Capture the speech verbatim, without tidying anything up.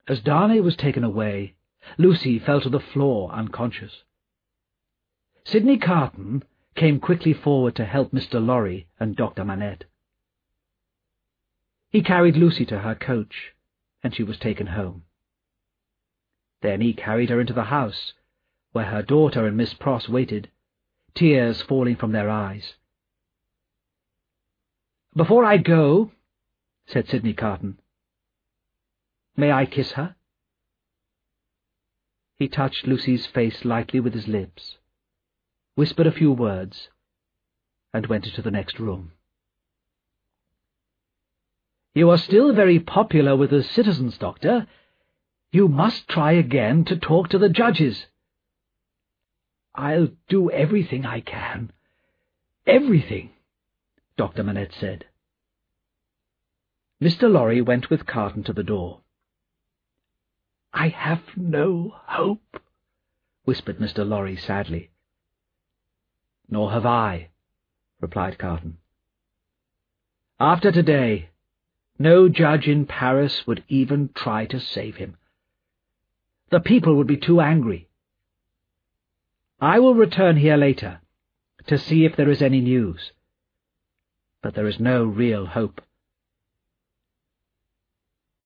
As Darnay was taken away, Lucy fell to the floor unconscious. Sidney Carton came quickly forward to help Mister Lorry and Doctor Manette. He carried Lucy to her coach, and she was taken home. Then he carried her into the house, where her daughter and Miss Pross waited, tears falling from their eyes. "Before I go," said Sidney Carton, "may I kiss her?" He touched Lucy's face lightly with his lips, whispered a few words, and went into the next room. "You are still very popular with the citizens, Doctor. You must try again to talk to the judges." "I'll do everything I can. Everything," Doctor Manette said. Mister Lorry went with Carton to the door. "I have no hope," whispered Mister Lorry sadly. "Nor have I," replied Carton. "After today, no judge in Paris would even try to save him. The people would be too angry. I will return here later to see if there is any news, but there is no real hope.